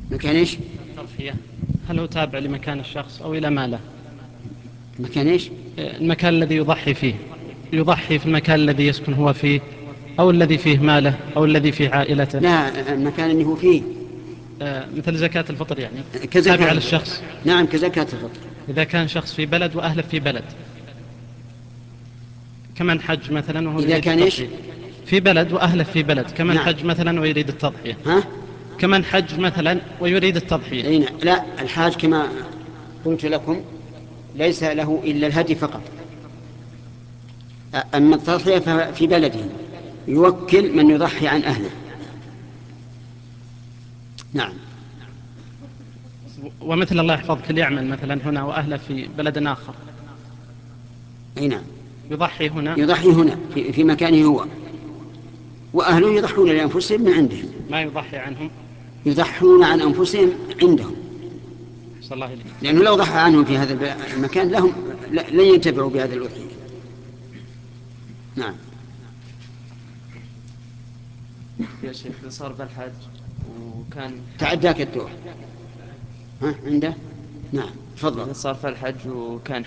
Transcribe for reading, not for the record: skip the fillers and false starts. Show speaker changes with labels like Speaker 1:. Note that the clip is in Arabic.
Speaker 1: مكان إيش؟
Speaker 2: التضحية هل هو تابع لمكان الشخص أو إلى ماله؟
Speaker 1: مكان إيش؟
Speaker 2: المكان الذي يضحي فيه، يضحي في المكان الذي يسكن هو فيه، أو الذي فيه ماله، أو الذي فيه عائلته.
Speaker 1: لا، المكان اللي هو فيه.
Speaker 2: مثل زكاة الفطر يعني،
Speaker 1: كزكاة
Speaker 2: تابعة
Speaker 1: الفطر.
Speaker 2: للشخص.
Speaker 1: نعم، كزكاة الفطر.
Speaker 2: إذا كان شخص في بلد وأهله في بلد، كمن حج مثلا وهو
Speaker 1: إذا
Speaker 2: يريد
Speaker 1: كان إيش؟
Speaker 2: التضحية. في بلد وأهله في بلد، كمن
Speaker 1: نعم.
Speaker 2: حج مثلا ويريد التضحية.
Speaker 1: ها؟
Speaker 2: كمن حج مثلا ويريد التضحية.
Speaker 1: أين؟ لا، الحاج كما قلت لكم ليس له إلا الهدي فقط. أما التضحية ففي بلده يوكل من يضحي عن أهله. نعم.
Speaker 2: ومثل الله يحفظك اللي يعمل مثلا هنا وأهله في بلد آخر،
Speaker 1: أي نعم.
Speaker 2: يضحي هنا.
Speaker 1: يضحي هنا في مكانه هو، وأهله يضحون لأنفسهم من عندهم.
Speaker 2: ما يضحي عنهم.
Speaker 1: يضحون عن أنفسهم عندهم،
Speaker 2: صلى الله عليه.
Speaker 1: لأنه لو ضحى عنهم في هذا المكان لهم لن ينتفعوا بهذا الأضحية. نعم.
Speaker 3: يا شيخ صار بالحج وكان حاج.
Speaker 1: تعداك الدور. ها عنده. نعم، تفضل.
Speaker 3: إذا صار في الحج وكان